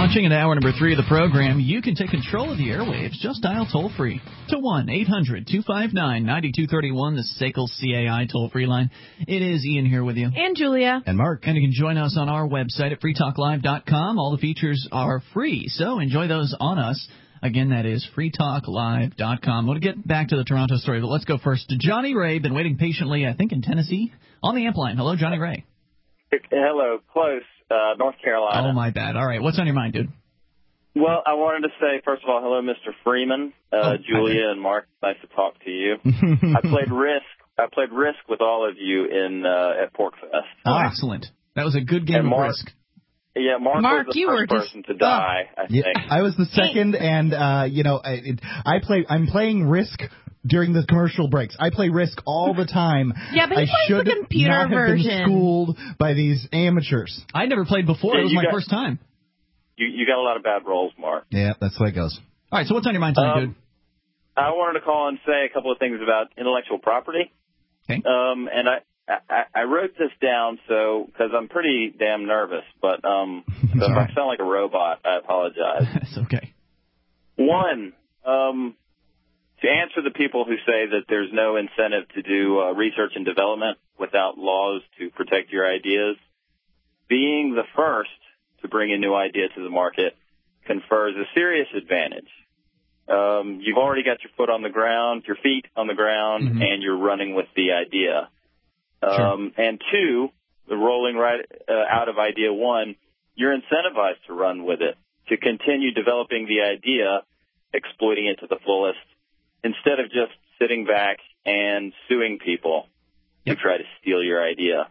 Launching into hour number 3 of the program, you can take control of the airwaves. Just dial toll-free to 1-800-259-9231, the SACL CAI toll-free line. It is Ian here with you. And Julia. And Mark. And you can join us on our website at freetalklive.com. All the features are free, so enjoy those on us. Again, that is freetalklive.com. We'll get back to the Toronto story, but let's go first to Johnny Ray. Been waiting patiently, I think, in Tennessee, on the amp line. Hello, Johnny Ray. Hello, close. North Carolina. Oh, my bad. All right. What's on your mind, dude? Well, I wanted to say, first of all, hello, Mr. Freeman, Julia, and Mark. Nice to talk to you. I played Risk with all of you at PorcFest. Oh, excellent. That was a good game of Risk. Yeah, Mark was the first person to die, I think. Yeah, I was the second, and, I'm playing Risk during the commercial breaks. I play Risk all the time. Yeah, but he plays the computer version. Have been schooled by these amateurs. I never played before. It was my first time. You got a lot of bad rolls, Mark. Yeah, that's the way it goes. All right, so what's on your mind tonight, dude? I wanted to call and say a couple of things about intellectual property. Okay. And I wrote this down because I'm pretty damn nervous, but so if I sound like a robot, I apologize. That's okay. One, to answer the people who say that there's no incentive to do research and development without laws to protect your ideas, being the first to bring a new idea to the market confers a serious advantage. You've already got your feet on the ground, and you're running with the idea. Sure. And two, the rolling right out of idea one, you're incentivized to run with it, to continue developing the idea, exploiting it to the fullest, instead of just sitting back and suing people who try to steal your idea.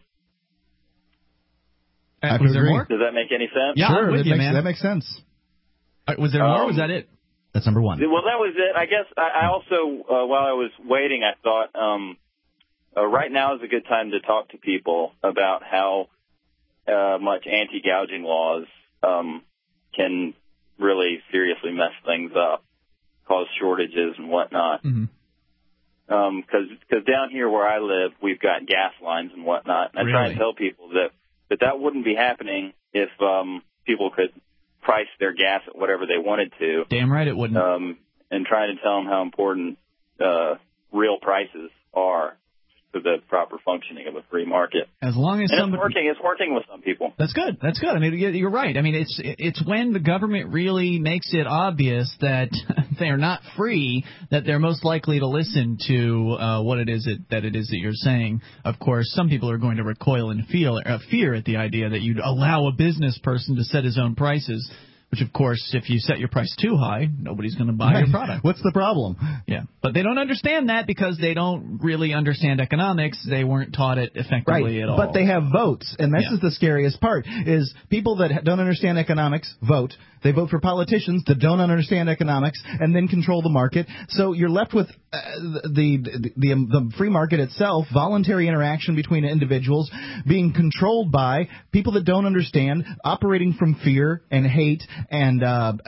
Was there more? Does that make any sense? Yeah, sure, I'm with you, man. That makes sense. Was there more, or was that it? That's number one. Well, that was it. I guess I also, while I was waiting, I thought right now is a good time to talk to people about how much anti-gouging laws can really seriously mess things up, cause shortages and whatnot. Because down here where I live, we've got gas lines and whatnot. And I try and tell people that wouldn't be happening if people could price their gas at whatever they wanted to. Damn right it wouldn't. And trying to tell them how important real prices are to the proper functioning of a free market. As long as it's working with some people. That's good. That's good. I mean, you're right. I mean, it's when the government really makes it obvious that they are not free that they're most likely to listen to what it is that you're saying. Of course, some people are going to recoil in fear at the idea that you'd allow a business person to set his own prices. Which, of course, if you set your price too high, nobody's going to buy your product. What's the problem? Yeah. But they don't understand that because they don't really understand economics. They weren't taught it effectively at all. But they have votes, and this is the scariest part, is people that don't understand economics vote. They vote for politicians that don't understand economics and then control the market. So you're left with the free market itself, voluntary interaction between individuals, being controlled by people that don't understand, operating from fear and hate and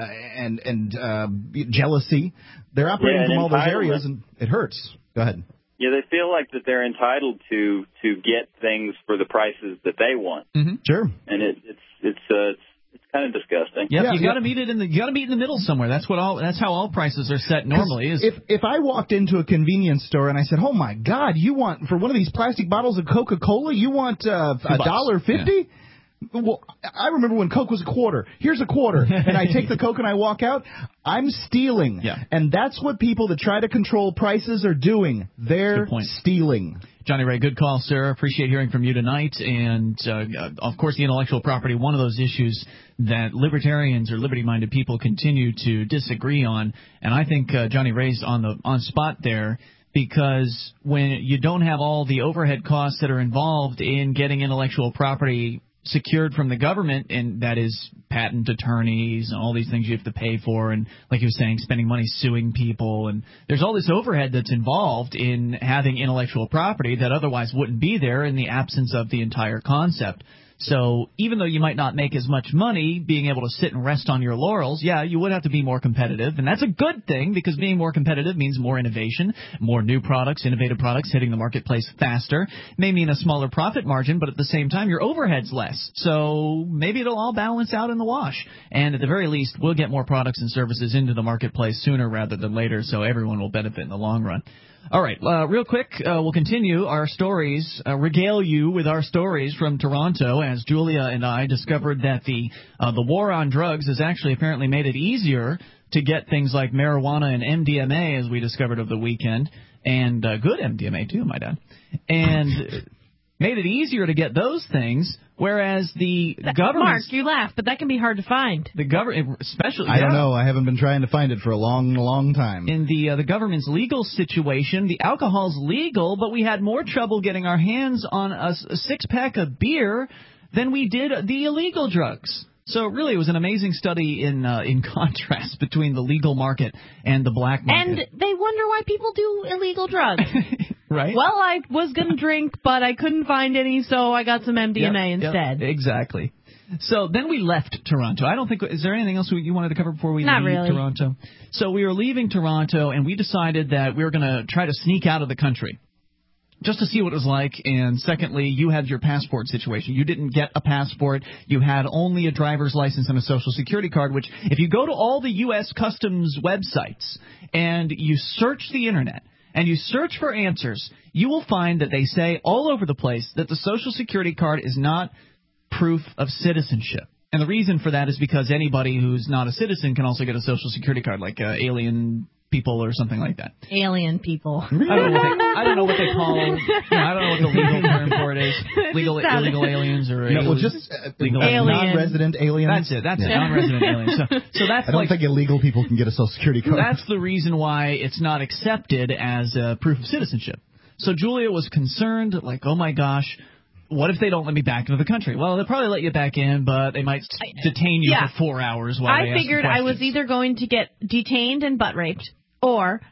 jealousy. They're operating from all those areas, and it hurts. Go ahead. Yeah, they feel like that they're entitled to get things for the prices that they want. Mm-hmm. Sure. And it's kind of disgusting. Yeah, you got to meet in the middle somewhere. That's how all prices are set normally. If I walked into a convenience store and I said, "Oh my God, you want for one of these plastic bottles of Coca-Cola, you want $1.50?" Yeah. Well, I remember when Coke was a quarter. Here's a quarter. And I take the Coke and I walk out. I'm stealing. Yeah. And that's what people that try to control prices are doing. They're stealing. Johnny Ray, good call, sir. Appreciate hearing from you tonight. And, of course, the intellectual property, one of those issues that libertarians or liberty-minded people continue to disagree on. And I think Johnny Ray's on spot there. Because when you don't have all the overhead costs that are involved in getting intellectual property secured from the government, and that is patent attorneys and all these things you have to pay for, and like you were saying, spending money suing people, and there's all this overhead that's involved in having intellectual property that otherwise wouldn't be there in the absence of the entire concept. So even though you might not make as much money being able to sit and rest on your laurels, yeah, you would have to be more competitive. And that's a good thing, because being more competitive means more innovation, more new products, innovative products hitting the marketplace faster. May mean a smaller profit margin, but at the same time, your overhead's less. So maybe it'll all balance out in the wash. And at the very least, we'll get more products and services into the marketplace sooner rather than later, so everyone will benefit in the long run. All right, real quick, we'll continue our stories, regale you with our stories from Toronto, as Julia and I discovered that the war on drugs has actually apparently made it easier to get things like marijuana and MDMA, as we discovered over the weekend, and good MDMA too, might add, and made it easier to get those things, whereas the government... Mark, you laugh, but that can be hard to find. The government, especially... I don't know. I haven't been trying to find it for a long, long time. In the government's legal situation, the alcohol's legal, but we had more trouble getting our hands on a six-pack of beer than we did the illegal drugs. So really, it was an amazing study in contrast between the legal market and the black market. And they wonder why people do illegal drugs. Right? Well, I was going to drink, but I couldn't find any, so I got some MDMA instead. Yep, exactly. So then we left Toronto. I don't think... Is there anything else you wanted to cover before we leave Toronto? So we were leaving Toronto, and we decided that we were going to try to sneak out of the country, just to see what it was like. And secondly, you had your passport situation. You didn't get a passport. You had only a driver's license and a Social Security card, which if you go to all the U.S. Customs websites and you search the Internet and you search for answers, you will find that they say all over the place that the Social Security card is not proof of citizenship. And the reason for that is because anybody who's not a citizen can also get a Social Security card, like alien people or something like that. Alien people. I don't know what they call. I don't know what the legal term for it is. Illegal aliens or just legal non-resident aliens. That's it. Non-resident aliens. So that's. I don't think illegal people can get a Social Security card. That's the reason why it's not accepted as proof of citizenship. So Julia was concerned, like, oh my gosh, what if they don't let me back into the country? Well, they'll probably let you back in, but they might detain you for 4 hours while they ask figured I was either going to get detained and butt raped, or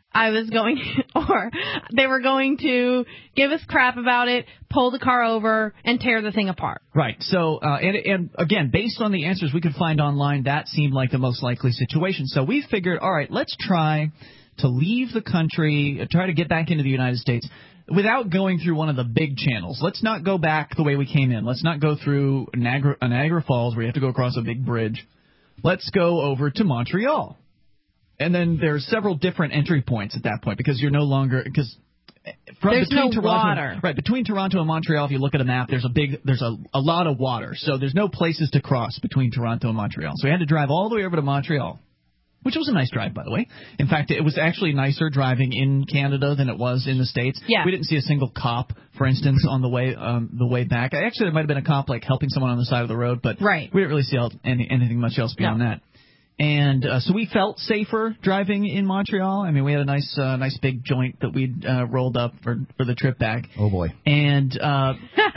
they were going to give us crap about it, pull the car over, and tear the thing apart. Right. So, and again, based on the answers we could find online, that seemed like the most likely situation. So we figured, all right, let's try to leave the country, try to get back into the United States without going through one of the big channels. Let's not go back the way we came in. Let's not go through Niagara Falls where you have to go across a big bridge. Let's go over to Montreal. And then there's several different entry points at that point, because you're no longer there's no water. Right, between Toronto and Montreal, if you look at a map, there's a lot of water. So there's no places to cross between Toronto and Montreal. So we had to drive all the way over to Montreal, which was a nice drive, by the way. In fact, it was actually nicer driving in Canada than it was in the States. Yeah. We didn't see a single cop, for instance, on the way back. Actually, there might have been a cop like helping someone on the side of the road, but we didn't really see anything much else beyond that. And so we felt safer driving in Montreal. I mean, we had a nice big joint that we'd rolled up for the trip back. Oh boy! And I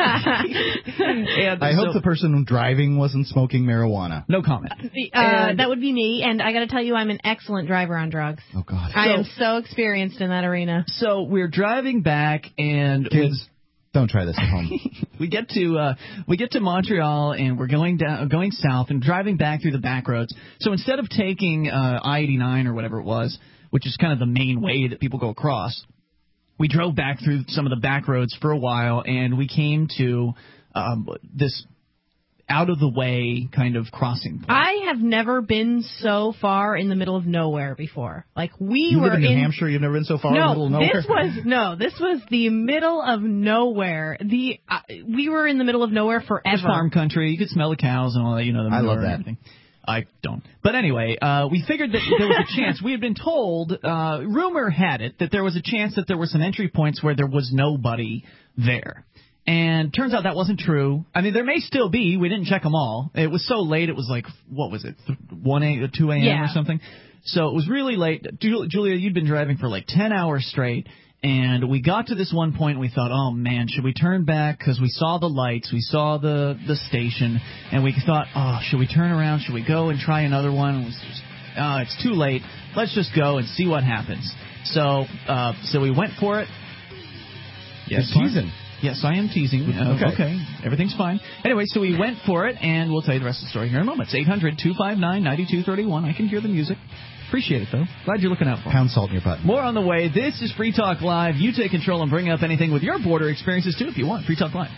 hope the person driving wasn't smoking marijuana. No comment. That would be me. And I got to tell you, I'm an excellent driver on drugs. Oh God! I am so experienced in that arena. So we're driving back, and kids, don't try this at home. We get to Montreal, and we're going south and driving back through the back roads. So instead of taking I-89 or whatever it was, which is kind of the main way that people go across, we drove back through some of the back roads for a while, and we came to this out-of-the-way kind of crossing point. I have never been so far in the middle of nowhere before. Like, you live in New Hampshire? You've never been so far in the middle of nowhere? This was the middle of nowhere. We were in the middle of nowhere forever. It's farm country. You could smell the cows and all that. I love that. I don't. But anyway, we figured that there was a chance. We had been told, rumor had it, that there was a chance that there were some entry points where there was nobody there. And turns out that wasn't true. I mean, there may still be. We didn't check them all. It was so late. It was like, what was it, 1 a.m., 2 a.m. or something? So it was really late. Julia, you'd been driving for like 10 hours straight. And we got to this one point and we thought, oh, man, should we turn back? Because we saw the lights. We saw the station. And we thought, oh, should we turn around? Should we go and try another one? It was just, it's too late. Let's just go and see what happens. So we went for it. Yes, teasing. Yes, I am teasing. Okay. Everything's fine. Anyway, so we went for it, and we'll tell you the rest of the story here in a moment. It's 800-259-9231. I can hear the music. Appreciate it, though. Glad you're looking out for me. Pound salt in your butt. More on the way. This is Free Talk Live. You take control and bring up anything with your border experiences, too, if you want. Free Talk Live.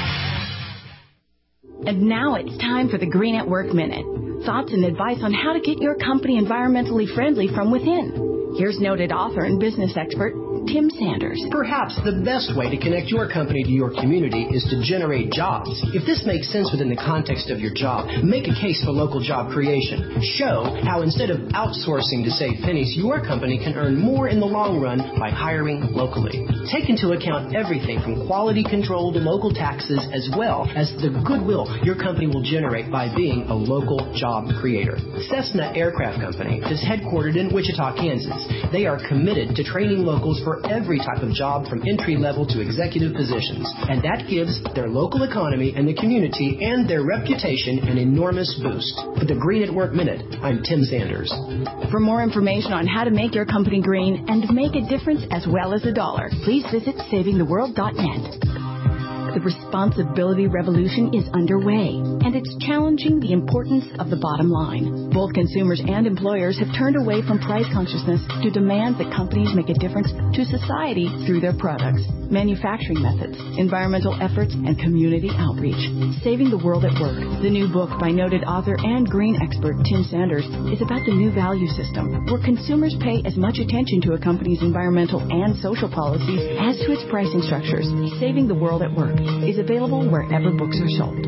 And now it's time for the Green at Work Minute. Thoughts and advice on how to get your company environmentally friendly from within. Here's noted author and business expert Tim Sanders. Perhaps the best way to connect your company to your community is to generate jobs. If this makes sense within the context of your job, make a case for local job creation. Show how instead of outsourcing to save pennies, your company can earn more in the long run by hiring locally. Take into account everything from quality control to local taxes, as well as the goodwill your company will generate by being a local job creator. Cessna Aircraft Company is headquartered in Wichita, Kansas. They are committed to training locals for every type of job from entry level to executive positions, and that gives their local economy and the community and their reputation an enormous boost. For the Green at Work Minute, I'm Tim Sanders. For more information on how to make your company green and make a difference as well as a dollar, please visit savingtheworld.net. The responsibility revolution is underway, and it's challenging the importance of the bottom line. Both consumers and employers have turned away from price consciousness to demand that companies make a difference to society through their products, manufacturing methods, environmental efforts, and community outreach. Saving the World at Work, the new book by noted author and green expert Tim Sanders, is about the new value system, where consumers pay as much attention to a company's environmental and social policies as to its pricing structures. Saving the World at Work is available wherever books are sold.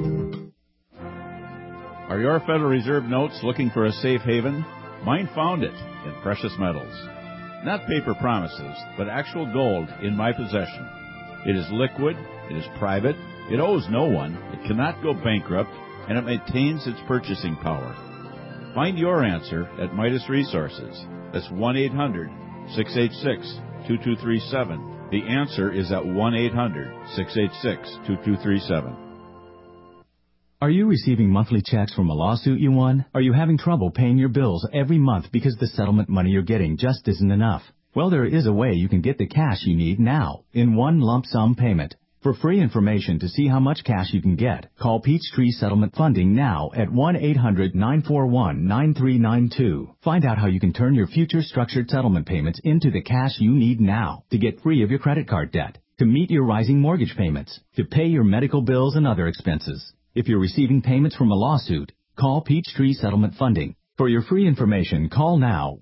Are your Federal Reserve notes looking for a safe haven? Mine found it in precious metals. Not paper promises, but actual gold in my possession. It is liquid, it is private, it owes no one, it cannot go bankrupt, and it maintains its purchasing power. Find your answer at Midas Resources. That's 1-800-686-2237. The answer is at 1-800-686-2237. Are you receiving monthly checks from a lawsuit you won? Are you having trouble paying your bills every month because the settlement money you're getting just isn't enough? Well, there is a way you can get the cash you need now in one lump sum payment. For free information to see how much cash you can get, call Peachtree Settlement Funding now at 1-800-941-9392. Find out how you can turn your future structured settlement payments into the cash you need now to get free of your credit card debt, to meet your rising mortgage payments, to pay your medical bills and other expenses. If you're receiving payments from a lawsuit, call Peachtree Settlement Funding. For your free information, call now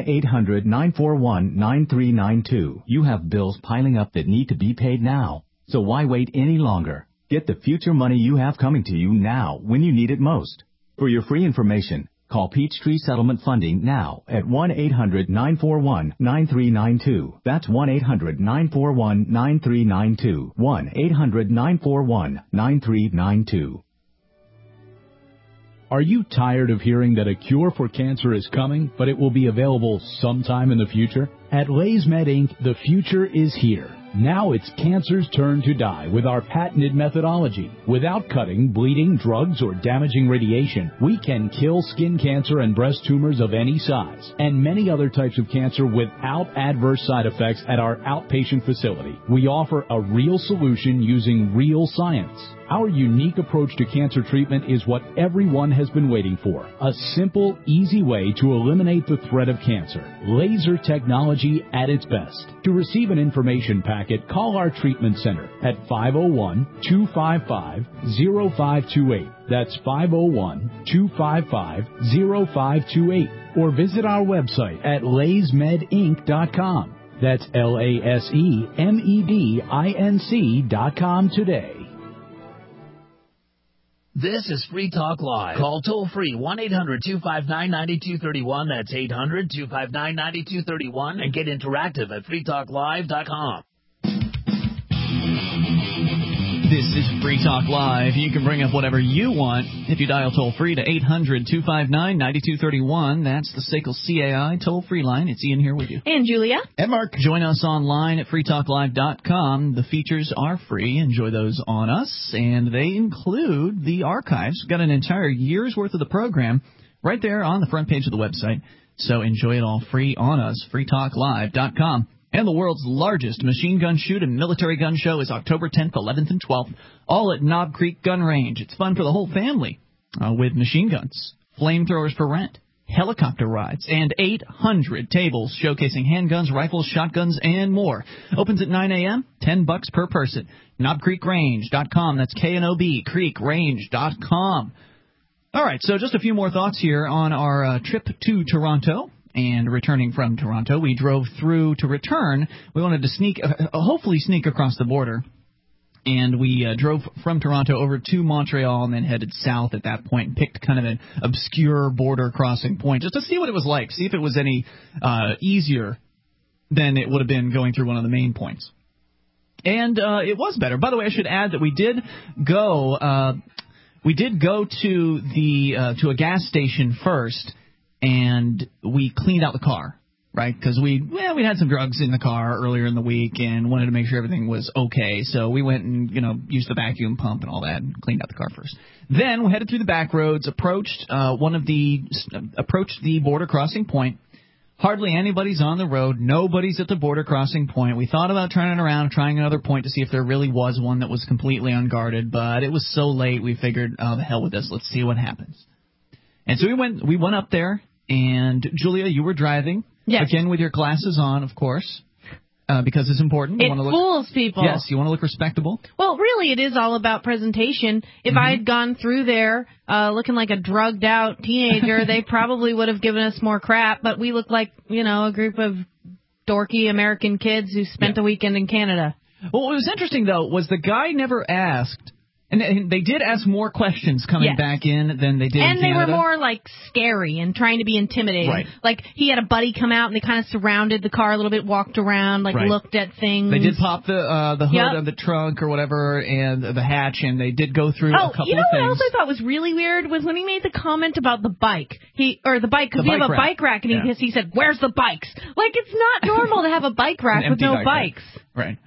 1-800-941-9392. You have bills piling up that need to be paid now. So why wait any longer? Get the future money you have coming to you now when you need it most. For your free information, call Peachtree Settlement Funding now at 1-800-941-9392. That's 1-800-941-9392. 1-800-941-9392. Are you tired of hearing that a cure for cancer is coming, but it will be available sometime in the future? At Lay's Med Inc., the future is here. Now it's cancer's turn to die with our patented methodology. Without cutting, bleeding, drugs, or damaging radiation, we can kill skin cancer and breast tumors of any size, and many other types of cancer without adverse side effects at our outpatient facility. We offer a real solution using real science. Our unique approach to cancer treatment is what everyone has been waiting for. A simple, easy way to eliminate the threat of cancer. Laser technology at its best. To receive an information packet, call our treatment center at 501-255-0528. That's 501-255-0528. Or visit our website at laysmedinc.com. That's LASEMEDINC.com today. This is Free Talk Live. Call toll-free 1-800-259-9231. That's 800-259-9231. And get interactive at freetalklive.com. This is Free Talk Live. You can bring up whatever you want if you dial toll-free to 800-259-9231. That's the SACL CAI toll-free line. It's Ian here with you. And Julia. And Mark. Join us online at freetalklive.com. The features are free. Enjoy those on us. And they include the archives. We've got an entire year's worth of the program right there on the front page of the website. So enjoy it all free on us, freetalklive.com. And the world's largest machine gun shoot and military gun show is October 10th, 11th, and 12th, all at Knob Creek Gun Range. It's fun for the whole family with machine guns, flamethrowers for rent, helicopter rides, and 800 tables showcasing handguns, rifles, shotguns, and more. Opens at 9 a.m., $10 per person. KnobCreekRange.com. That's K-N-O-B, creekrange.com. All right, so just a few more thoughts here on our trip to Toronto. And returning from Toronto, we drove through to return. We wanted to hopefully sneak across the border. And we drove from Toronto over to Montreal and then headed south at that point and picked kind of an obscure border crossing point just to see what it was like, see if it was any easier than it would have been going through one of the main points. And it was better. By the way, I should add that we did go to a gas station first, and we cleaned out the car, right? Because we had some drugs in the car earlier in the week and wanted to make sure everything was okay. So we went and, used the vacuum pump and all that and cleaned out the car first. Then we headed through the back roads, approached the border crossing point. Hardly anybody's on the road. Nobody's at the border crossing point. We thought about turning around, trying another point to see if there really was one that was completely unguarded, but it was so late we figured, oh, the hell with this. Let's see what happens. And so we went up there, and Julia, you were driving. Yes. Again, with your glasses on, of course, because it's important. It fools people. Yes, you want to look respectable. Well, really, it is all about presentation. If I had gone through there looking like a drugged-out teenager, they probably would have given us more crap, but we look like, a group of dorky American kids who spent a weekend in Canada. Well, what was interesting, though, was the guy never asked. And they did ask more questions coming back in than they did in Canada. And they were more, scary and trying to be intimidating. Right. Like, he had a buddy come out, and they kind of surrounded the car a little bit, walked around, looked at things. They did pop the hood of the trunk or whatever and the hatch, and they did go through a couple of things. What else I thought was really weird was when he made the comment about the bike. Because we have a bike rack, and he said, "Where's the bikes?" Like, it's not normal to have a bike rack with no bikes. Right.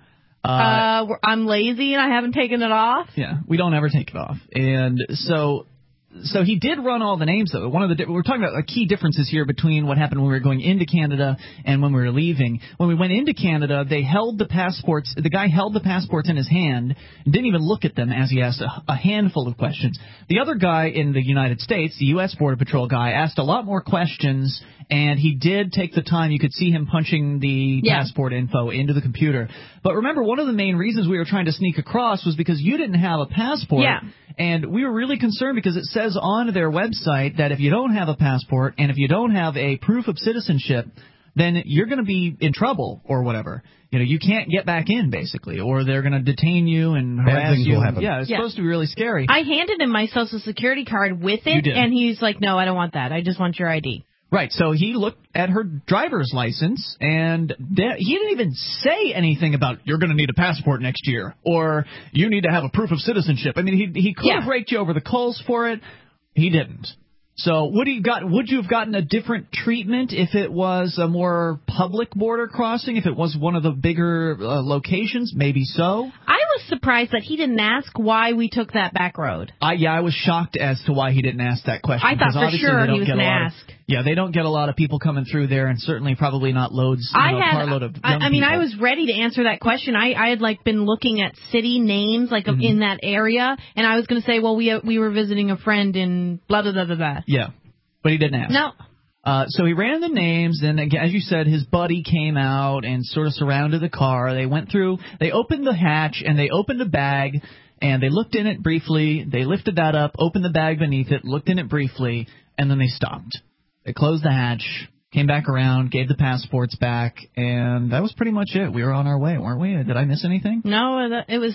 I'm lazy and I haven't taken it off. Yeah, we don't ever take it off. And so he did run all the names, though. We're talking about key differences here between what happened when we were going into Canada and when we were leaving. When we went into Canada, they held the passports. The guy held the passports in his hand and didn't even look at them as he asked a handful of questions. The other guy in the United States, the U.S. Border Patrol guy, asked a lot more questions, and he did take the time. You could see him punching the passport info into the computer. But remember, one of the main reasons we were trying to sneak across was because you didn't have a passport. Yeah. And we were really concerned because it says on their website that if you don't have a passport and if you don't have a proof of citizenship, then you're going to be in trouble or whatever. You can't get back in, basically, or they're going to detain you and harass you. Will happen. Yeah, it's supposed to be really scary. I handed him my Social Security card with it, and he's like, "No, I don't want that. I just want your ID." Right, so he looked at her driver's license, and he didn't even say anything about, you're going to need a passport next year, or you need to have a proof of citizenship. I mean, he could have raked you over the coals for it. He didn't. So would you have gotten a different treatment if it was a more public border crossing, if it was one of the bigger locations? Maybe so. I was surprised that he didn't ask why we took that back road. I was shocked as to why he didn't ask that question. I thought for sure he was going to ask. Yeah, they don't get a lot of people coming through there, and certainly probably not carload of young people. I was ready to answer that question. I had been looking at city names in that area, and I was going to say, well, we were visiting a friend in blah blah blah blah blah. Yeah, but he didn't ask. No. So he ran the names, and again, as you said, his buddy came out and sort of surrounded the car. They went through, they opened the hatch, and they opened a bag, and they looked in it briefly. They lifted that up, opened the bag beneath it, looked in it briefly, and then they stopped. They closed the hatch, came back around, gave the passports back, and that was pretty much it. We were on our way, weren't we? Did I miss anything? No, it was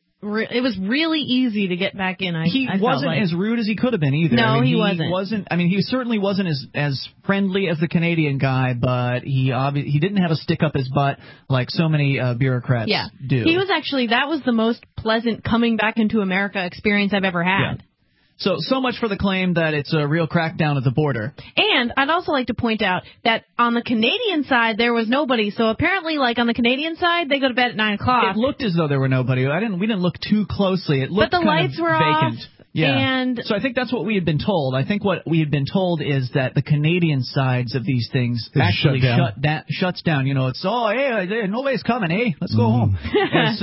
really easy to get back in. He wasn't as rude as he could have been either. No, he wasn't. He certainly wasn't as friendly as the Canadian guy, but he didn't have a stick up his butt like so many bureaucrats do. He was that was the most pleasant coming back into America experience I've ever had. Yeah. So much for the claim that it's a real crackdown at the border. And I'd also like to point out that on the Canadian side, there was nobody. So apparently, on the Canadian side, they go to bed at 9 o'clock. It looked as though there were nobody. We didn't look too closely. It looked but the lights were vacant. off. Yeah. And so I think that's what we had been told. I think what we had been told is that the Canadian sides of these things actually shuts down. You know, it's, hey, nobody's coming, eh? Let's go home. And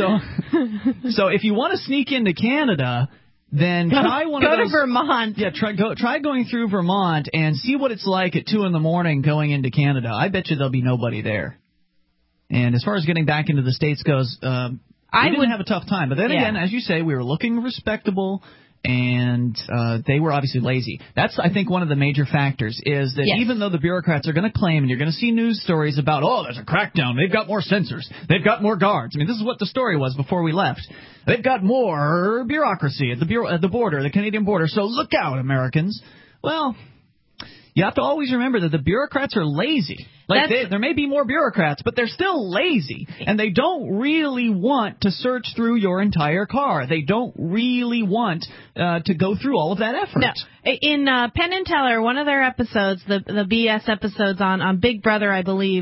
so if you want to sneak into Canada, then try one of those. Go to Vermont. Yeah, try going through Vermont and see what it's like at 2 a.m. going into Canada. I bet you there'll be nobody there. And as far as getting back into the States goes, we didn't have a tough time. But then again, as you say, we were looking respectable, and they were obviously lazy. That's, I think, one of the major factors is that even though the bureaucrats are going to claim, and you're going to see news stories about, there's a crackdown, they've got more sensors, they've got more guards. I mean, this is what the story was before we left. They've got more bureaucracy at the border, the Canadian border, so look out, Americans. Well, you have to always remember that the bureaucrats are lazy. Like there may be more bureaucrats, but they're still lazy, and they don't really want to search through your entire car. They don't really want to go through all of that effort. No. In Penn and Teller, one of their episodes, the BS episodes on Big Brother, I believe,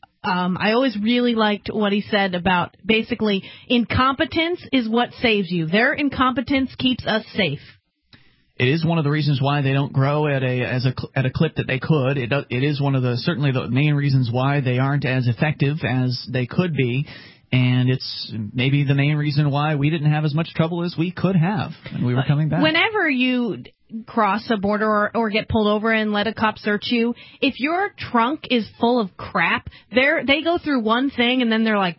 I always really liked what he said about basically incompetence is what saves you. Their incompetence keeps us safe. It is one of the reasons why they don't grow at a clip that they could. It is one of certainly the main reasons why they aren't as effective as they could be, and it's maybe the main reason why we didn't have as much trouble as we could have when we were coming back. Whenever you cross a border or get pulled over and let a cop search you, if your trunk is full of crap, they go through one thing and then they're like,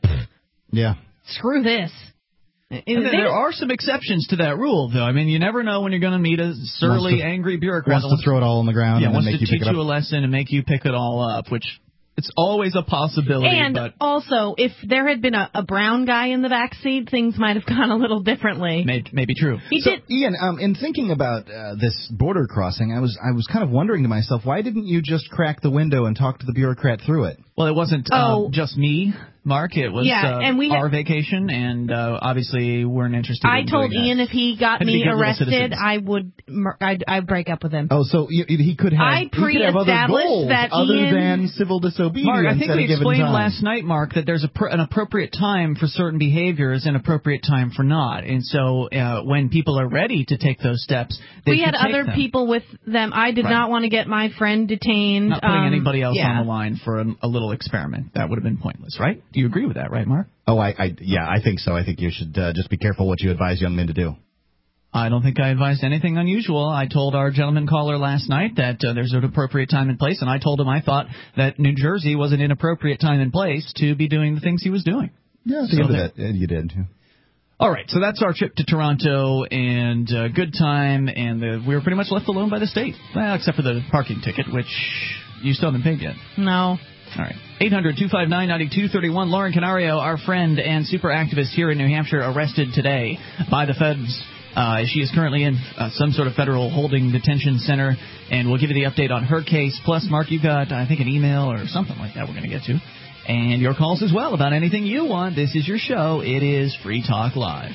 screw this. And there are some exceptions to that rule, though. I mean, you never know when you're going to meet a surly, angry bureaucrat. Wants to throw it all on the ground and then make you pick it up. Wants to teach you a lesson and make you pick it all up, which it's always a possibility. And also, if there had been a brown guy in the back seat, things might have gone a little differently. Maybe true. Ian, in thinking about this border crossing, I was kind of wondering to myself, why didn't you just crack the window and talk to the bureaucrat through it? Well, it wasn't just me, Mark. It was our vacation, and obviously weren't interested in told doing Ian that. if he got me arrested, I'd break up with him. Oh, so he could have, I pre-established that other Ian, than civil disobedience. Mark, I think we explained time. last night, Mark, that there's an appropriate time for certain behaviors and appropriate time for not. And so when people are ready to take those steps, we had other people with them. I did not want to get my friend detained. Not putting anybody else on the line for a little experiment. That would have been pointless, right? Do you agree with that, right, Mark? Oh, I think so. I think you should just be careful what you advise young men to do. I don't think I advised anything unusual. I told our gentleman caller last night that there's an appropriate time and place, and I told him I thought that New Jersey was an inappropriate time and place to be doing the things he was doing. Yeah, so you did. Yeah. All right, so that's our trip to Toronto, and good time, and we were pretty much left alone by the state, well, except for the parking ticket, which you still haven't paid yet. No. All right. 800-259-9231. Lauren Canario, our friend and super activist here in New Hampshire, arrested today by the feds. She is currently in some sort of federal holding detention center, and we'll give you the update on her case. Plus, Mark, you got, I think, an email or something like that we're going to get to. And your calls as well about anything you want. This is your show. It is Free Talk Live.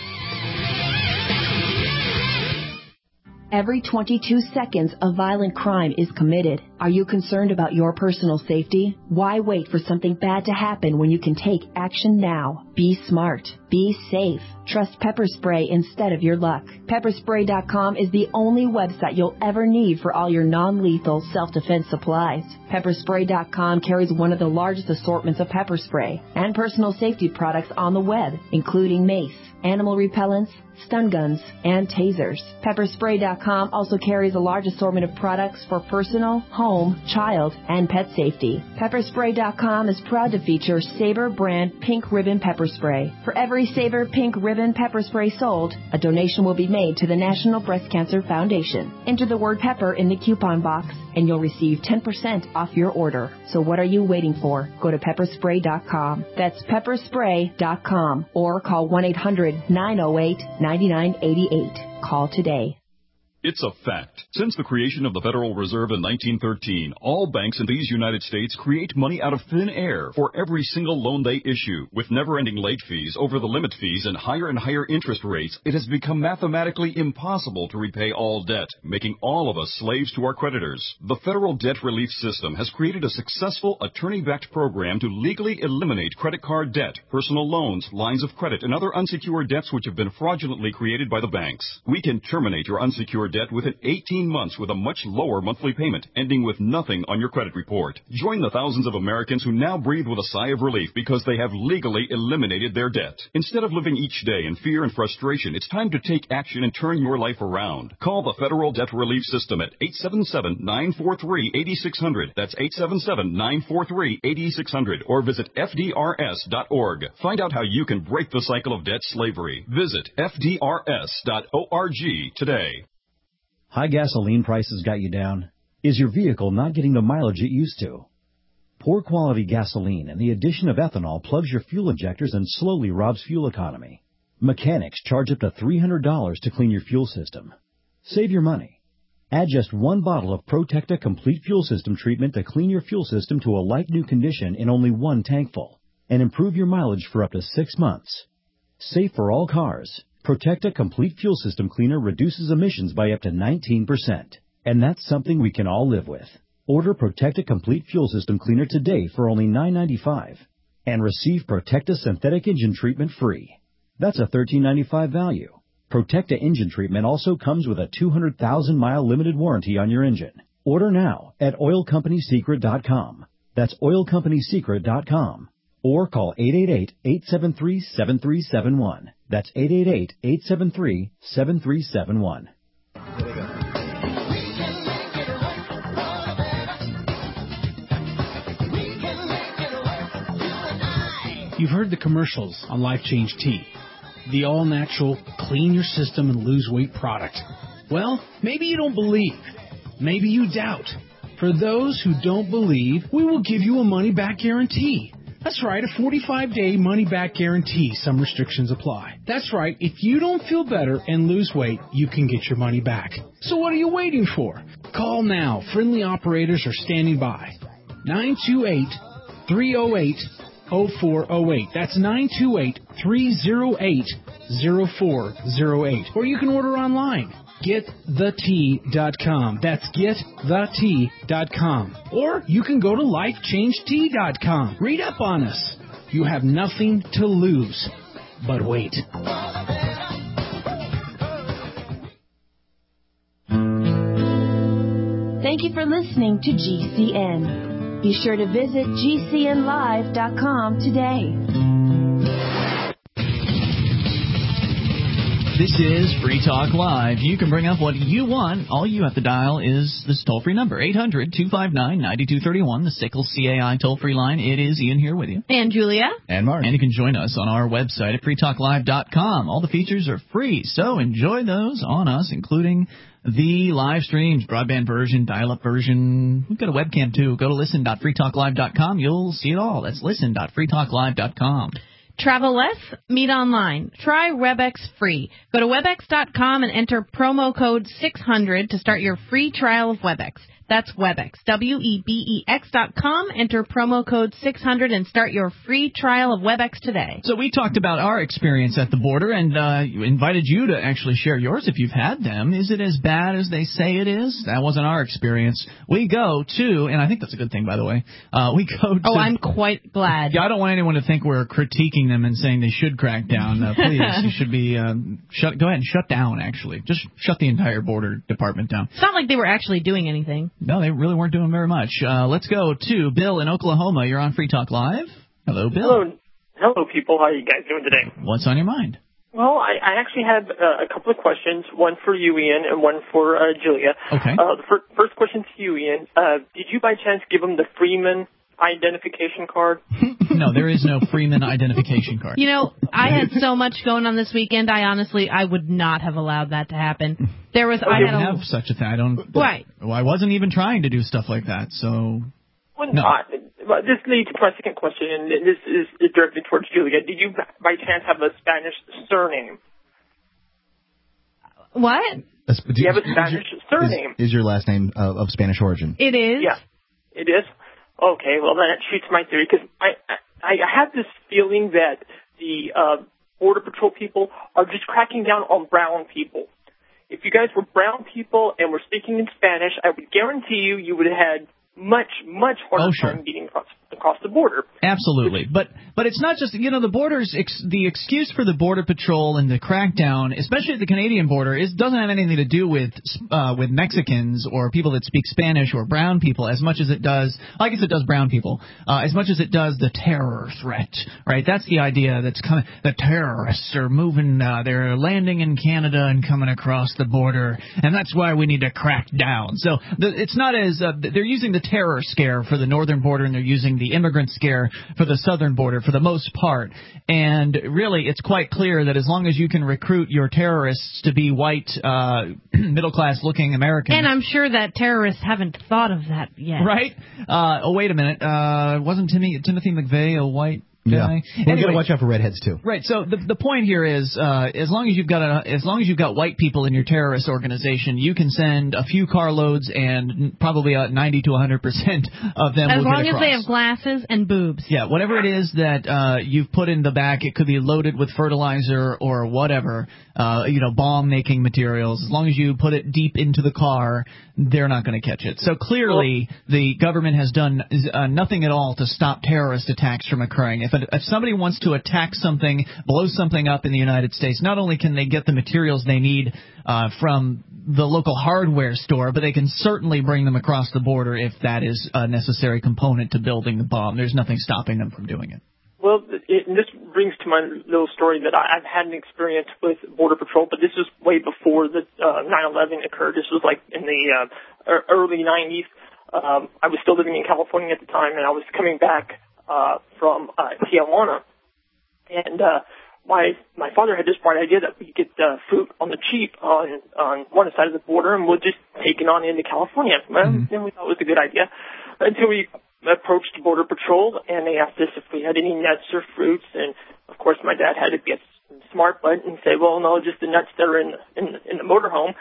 Every 22 seconds, a violent crime is committed. Are you concerned about your personal safety? Why wait for something bad to happen when you can take action now? Be smart. Be safe. Trust Pepper Spray instead of your luck. Pepperspray.com is the only website you'll ever need for all your non-lethal self-defense supplies. Pepperspray.com carries one of the largest assortments of pepper spray and personal safety products on the web, including mace, animal repellents, stun guns, and tasers. Pepperspray.com also carries a large assortment of products for personal, home, child, and pet safety. Pepperspray.com is proud to feature Sabre brand Pink Ribbon Pepper Spray. For every Sabre Pink Ribbon Pepper Spray sold, a donation will be made to the National Breast Cancer Foundation. Enter the word pepper in the coupon box, and you'll receive 10% off your order. So what are you waiting for? Go to pepperspray.com. That's pepperspray.com, or call 1-800-908-9988. Call today. It's a fact. Since the creation of the Federal Reserve in 1913, all banks in these United States create money out of thin air for every single loan they issue. With never-ending late fees, over-the-limit fees, and higher interest rates, it has become mathematically impossible to repay all debt, making all of us slaves to our creditors. The Federal Debt Relief System has created a successful attorney-backed program to legally eliminate credit card debt, personal loans, lines of credit, and other unsecured debts which have been fraudulently created by the banks. We can terminate your unsecured debt within 18 months with a much lower monthly payment, ending with nothing on your credit report. Join the thousands of Americans who now breathe with a sigh of relief because they have legally eliminated their debt. Instead of living each day in fear and frustration, it's time to take action and turn your life around. Call the Federal Debt Relief System at 877-943-8600. That's 877-943-8600. Or visit FDRS.org. Find out how you can break the cycle of debt slavery. Visit FDRS.org today. High gasoline prices got you down? Is your vehicle not getting the mileage it used to? Poor quality gasoline and the addition of ethanol plugs your fuel injectors and slowly robs fuel economy. Mechanics charge up to $300 to clean your fuel system. Save your money. Add just one bottle of Protecta Complete Fuel System treatment to clean your fuel system to a like-new condition in only one tankful, and improve your mileage for up to 6 months. Safe for all cars. Protecta Complete Fuel System Cleaner reduces emissions by up to 19%. And that's something we can all live with. Order Protecta Complete Fuel System Cleaner today for only $9.95. And receive Protecta Synthetic Engine Treatment free. That's a $13.95 value. Protecta Engine Treatment also comes with a 200,000-mile limited warranty on your engine. Order now at oilcompanysecret.com. That's oilcompanysecret.com. Or call 888-873-7371. That's 888-873-7371. You've heard the commercials on Life Change Tea, the all-natural, clean your system and lose weight product. Well, maybe you don't believe. Maybe you doubt. For those who don't believe, we will give you a money-back guarantee. That's right, a 45-day money-back guarantee. Some restrictions apply. That's right, if you don't feel better and lose weight, you can get your money back. So what are you waiting for? Call now. Friendly operators are standing by. 928-308-0408. That's 928-308-0408. Or you can order online. GetTheTea.com. That's GetTheTea.com. Or you can go to LifeChangeTea.com. Read up on us. You have nothing to lose. But wait. Thank you for listening to GCN. Be sure to visit GCNlive.com today. This is Free Talk Live. You can bring up what you want. All you have to dial is this toll-free number, 800-259-9231, the Sickle CAI toll-free line. It is Ian here with you. And Julia. And Mark. And you can join us on our website at freetalklive.com. All the features are free, so enjoy those on us, including the live streams, broadband version, dial-up version. We've got a webcam, too. Go to listen.freetalklive.com. You'll see it all. That's listen.freetalklive.com. Travel less, meet online. Try WebEx free. Go to webex.com and enter promo code 600 to start your free trial of WebEx. That's WebEx, WEBEX.com. Enter promo code 600 and start your free trial of WebEx today. So we talked about our experience at the border and invited you to actually share yours if you've had them. Is it as bad as they say it is? That wasn't our experience. We go to, and I think that's a good thing, by the way, we go to... Oh, I'm quite glad. Yeah, I don't want anyone to think we're critiquing them and saying they should crack down. Please, you should be... go ahead and shut down, actually. Just shut the entire border department down. It's not like they were actually doing anything. No, they really weren't doing very much. Let's go to Bill in Oklahoma. You're on Free Talk Live. Hello, Bill. Hello, people. How are you guys doing today? What's on your mind? Well, I actually had a couple of questions, one for you, Ian, and one for Julia. Okay. The first question to you, Ian. Did you by chance give them the Freeman identification card? No, there is no Freeman identification card. You know, I had so much going on this weekend, I would not have allowed that to happen. There was, I didn't have such a thing. I don't. Right. Well, I wasn't even trying to do stuff like that, so. Well, no. This leads to my second question, and this is directed towards Julia. Did you by chance have a Spanish surname? What? Do you have a Spanish surname? Is your last name of Spanish origin? It is. Yeah, it is. Okay, well then it shoots my theory because I have this feeling that the Border Patrol people are just cracking down on brown people. If you guys were brown people and were speaking in Spanish, I would guarantee you would have had much harder time getting across the border. Absolutely. But it's not just, the borders, the excuse for the Border Patrol and the crackdown, especially at the Canadian border, doesn't have anything to do with Mexicans or people that speak Spanish or brown people as much as it does, I guess it does brown people, as much as it does the terror threat, right? That's the idea that's coming. The terrorists are moving, they're landing in Canada and coming across the border, and that's why we need to crack down. So it's not as, they're using the terror scare for the northern border and they're using the immigrant scare for the southern border for the most part. And really, it's quite clear that as long as you can recruit your terrorists to be white, middle-class looking Americans. And I'm sure that terrorists haven't thought of that yet. Right? Wait a minute. Wasn't Timothy McVeigh a white guy? Yeah. Well, we got to watch out for redheads too. Right. So the point here is, as long as you've got white people in your terrorist organization, you can send a few carloads, and probably 90 to 100% of them. As will long get as across. they have glasses and boobs. Yeah, whatever it is that you've put in the back, it could be loaded with fertilizer or whatever, bomb-making materials. As long as you put it deep into the car, they're not going to catch it. So clearly, the government has done nothing at all to stop terrorist attacks from occurring. If somebody wants to attack something, blow something up in the United States, not only can they get the materials they need from the local hardware store, but they can certainly bring them across the border if that is a necessary component to building the bomb. There's nothing stopping them from doing it. Well, this brings to my little story that I've had an experience with Border Patrol, but this was way before the 9/11 occurred. This was like in the early 90s. I was still living in California at the time, and I was coming back from Tijuana, and my father had this bright idea that we get fruit on the cheap on one side of the border, and we'll just take it on into California. Well, then we thought it was a good idea until we approached Border Patrol, and they asked us if we had any nuts or fruits, and of course my dad had to get smart butt and say, well, no, just the nuts that are in the motorhome.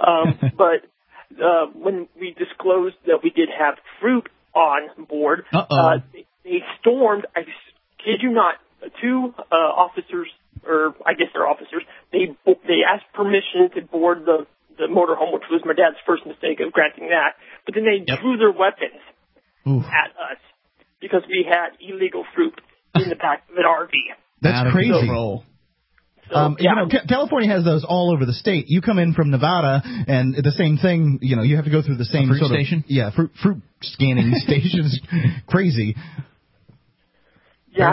But when we disclosed that we did have fruit on board, they stormed, I kid you not, two officers, or I guess they're officers, they asked permission to board the motorhome, which was my dad's first mistake of granting that, but then they drew their weapons at us because we had illegal fruit in the back of an RV. That's crazy. So, California has those all over the state. You come in from Nevada, and the same thing. You have to go through the same fruit station. Fruit scanning stations. Crazy. Yeah,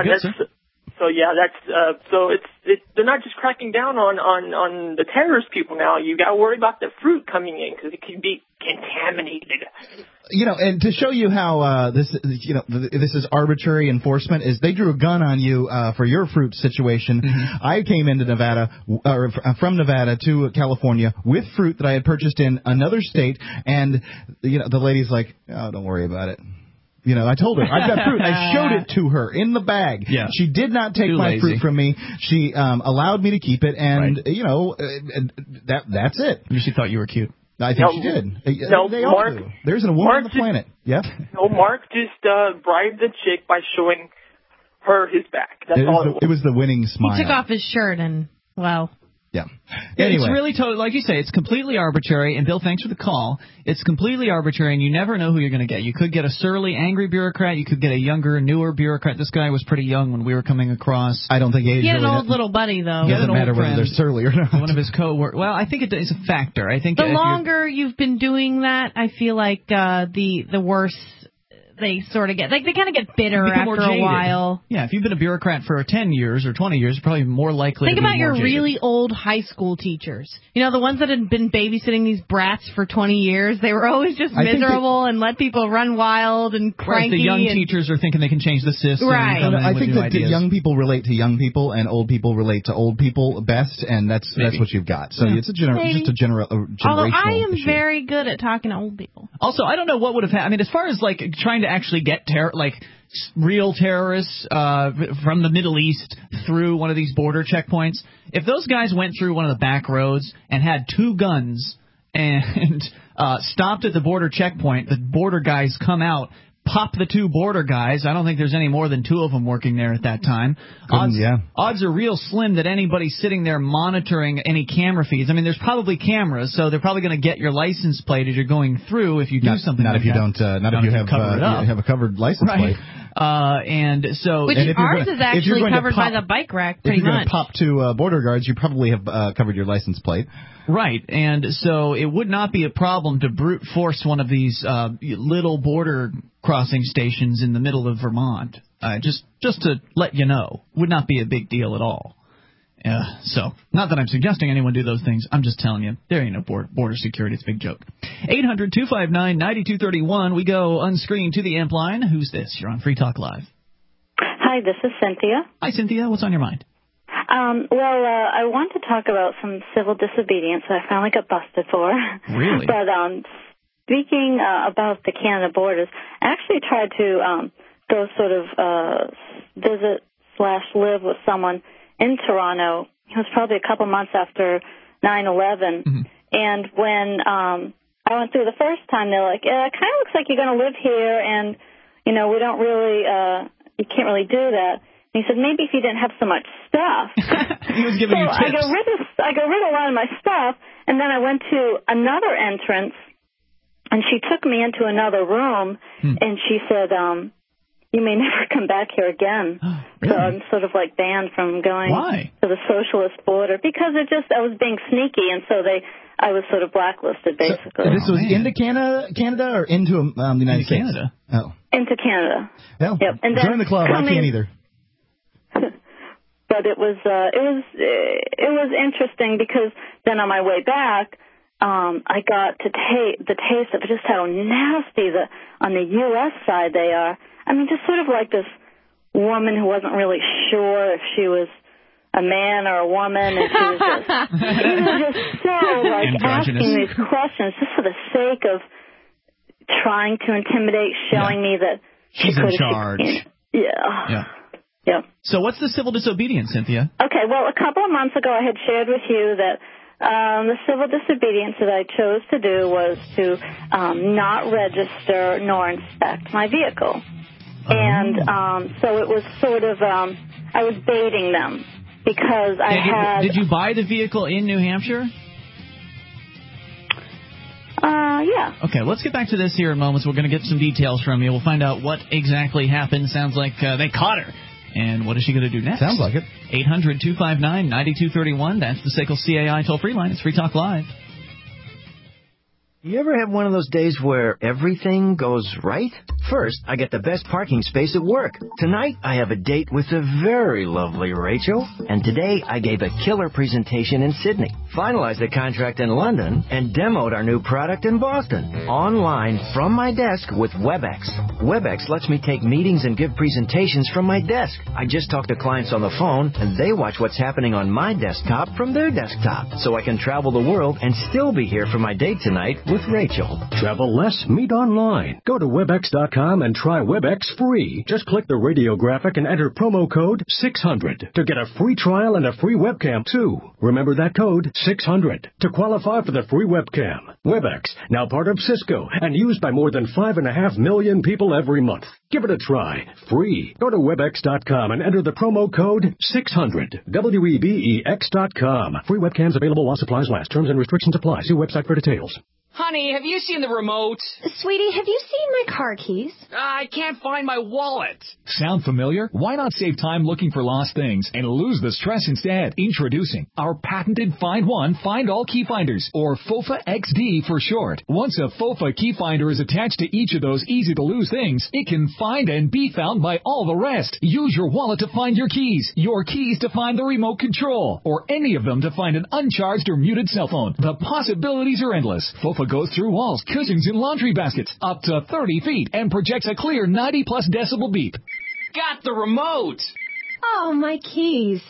they're not just cracking down on the terrorist people now. You got to worry about the fruit coming in because it could be contaminated. And to show you how this is arbitrary enforcement, is they drew a gun on you for your fruit situation. Mm-hmm. I came into Nevada, or from Nevada to California with fruit that I had purchased in another state, and the lady's like, "Oh, don't worry about it." I told her, I've got fruit. I showed it to her in the bag. Yeah. She did not take my fruit from me. She allowed me to keep it, and, that's it. Maybe she thought you were cute. I think she did. No, they all Mark, do. There's a woman on the planet. Yep. No, Mark just bribed the chick by showing her his back. That's all it was. It was the winning smile. He took off his shirt and, well... Yeah. Anyway. It's really, like you say, it's completely arbitrary. And, Bill, thanks for the call. It's completely arbitrary, and you never know who you're going to get. You could get a surly, angry bureaucrat. You could get a younger, newer bureaucrat. This guy was pretty young when we were coming across. I don't think age. He had an old little buddy, though. It doesn't matter whether they're surly or not. One of his co-workers. Well, I think it's a factor. I think the longer you've been doing that, I feel like the worse they sort of get. Like, they kind of get bitter after a while. Yeah, if you've been a bureaucrat for 10 years or 20 years, you're probably more likely to be more Think about your jaded. really old high school teachers. The ones that had been babysitting these brats for 20 years. They were always just miserable and let people run wild and cranky. Whereas the young teachers are thinking they can change the system. Right. I think that young people relate to young people and old people relate to old people best, and that's what you've got. So it's just a generational Although I am issue. very good at talking to old people. Also, I don't know what would have happened. I mean, as far as like trying to actually get real terrorists from the Middle East through one of these border checkpoints, if those guys went through one of the back roads and had 2 guns and stopped at the border checkpoint, the border guys come out, pop the 2 border guys. I don't think there's any more than 2 of them working there at that time. Odds are real slim that anybody's sitting there monitoring any camera feeds. I mean, there's probably cameras, so they're probably going to get your license plate as you're going through if you do something like that. Not if you have a covered license plate. And so, which ours is actually covered by the bike rack, pretty much. If you're going much. to pop 2 border guards, you probably have covered your license plate. Right, and so it would not be a problem to brute force one of these little border crossing stations in the middle of Vermont. Just to let you know, would not be a big deal at all. So, not that I'm suggesting anyone do those things. I'm just telling you, there ain't no border security. It's a big joke. 800-259-9231. We go unscreened to the amp line. Who's this? You're on Free Talk Live. Hi, this is Cynthia. Hi, Cynthia. What's on your mind? I want to talk about some civil disobedience that I finally got busted for. Really? But speaking about the Canada borders, I actually tried to go sort of visit/live with someone in Toronto. It was probably a couple months after 9/11. Mm-hmm. And when I went through the first time, they're like, it kind of looks like you're going to live here, and, we don't really, you can't really do that. And he said, maybe if you didn't have so much stuff. He was giving you tips. I got rid of a lot of my stuff, and then I went to another entrance, and she took me into another room, and she said, you may never come back here again. Really? So I'm sort of like banned from going Why? to the socialist border because I was being sneaky, and so I was sort of blacklisted, basically. So this was into Canada or into the United States? Canada. Oh. Into Canada. Well, yep. And join the club. I can't either. But it was interesting because then on my way back, I got to the taste of just how nasty on the U.S. side they are. I mean, just sort of like this woman who wasn't really sure if she was a man or a woman, and she was just so asking these questions just for the sake of trying to intimidate, showing me that she's in charge. Yeah. So what's the civil disobedience, Cynthia? Okay, well, a couple of months ago I had shared with you that the civil disobedience that I chose to do was to not register nor inspect my vehicle. And so it was sort of, I was baiting them because Did you buy the vehicle in New Hampshire? Yeah. Okay, let's get back to this here in moments. We're going to get some details from you. We'll find out what exactly happened. Sounds like they caught her. And what is she going to do next? Sounds like it. 800-259-9231. That's the SACL CAI toll-free line. It's Free Talk Live. You ever have one of those days where everything goes right? First, I get the best parking space at work. Tonight, I have a date with the very lovely Rachel. And today, I gave a killer presentation in Sydney, finalized a contract in London, and demoed our new product in Boston. Online, from my desk with WebEx. WebEx lets me take meetings and give presentations from my desk. I just talk to clients on the phone, and they watch what's happening on my desktop from their desktop. So I can travel the world and still be here for my date tonight with Rachel. Travel less, meet online. Go to Webex.com and try Webex free. Just click the radio graphic and enter promo code 600 to get a free trial and a free webcam too. Remember that code 600 to qualify for the free webcam. Webex, now part of Cisco and used by more than 5.5 million people every month. Give it a try. Free. Go to Webex.com and enter the promo code 600. WEBEX.com. Free webcams available while supplies last. Terms and restrictions apply. See website for details. Honey, have you seen the remote? Sweetie, have you seen my car keys? I can't find my wallet. Sound familiar? Why not save time looking for lost things and lose the stress instead? Introducing our patented Find One, Find All Key Finders, or FOFA XD for short. Once a FOFA key finder is attached to each of those easy-to-lose things, it can find and be found by all the rest. Use your wallet to find your keys to find the remote control, or any of them to find an uncharged or muted cell phone. The possibilities are endless. FOFA goes through walls, cushions, and laundry baskets up to 30 feet and projects a clear 90-plus decibel beep. Got the remote! Oh, my keys.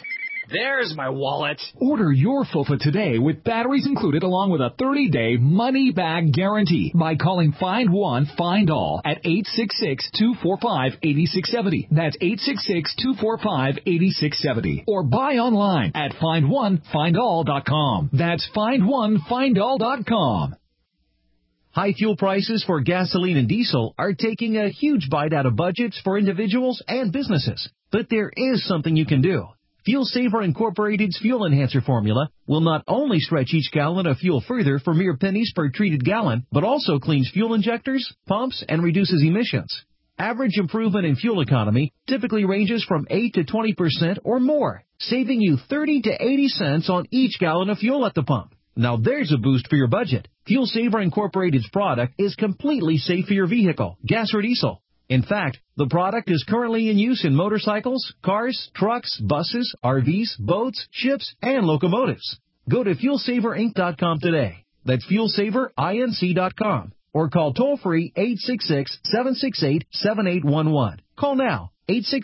There's my wallet. Order your FOFA today with batteries included along with a 30-day money-back guarantee by calling Find One, Find All at 866-245-8670. That's 866-245-8670. Or buy online at FindOneFindAll.com. That's FindOneFindAll.com. High fuel prices for gasoline and diesel are taking a huge bite out of budgets for individuals and businesses. But there is something you can do. Fuel Saver Incorporated's Fuel Enhancer formula will not only stretch each gallon of fuel further for mere pennies per treated gallon, but also cleans fuel injectors, pumps, and reduces emissions. Average improvement in fuel economy typically ranges from 8 to 20% or more, saving you 30 to 80 cents on each gallon of fuel at the pump. Now there's a boost for your budget. Fuel Saver Incorporated's product is completely safe for your vehicle, gas or diesel. In fact, the product is currently in use in motorcycles, cars, trucks, buses, RVs, boats, ships, and locomotives. Go to FuelSaverInc.com today. That's FuelSaverInc.com. Or call toll-free 866-768-7811. Call now,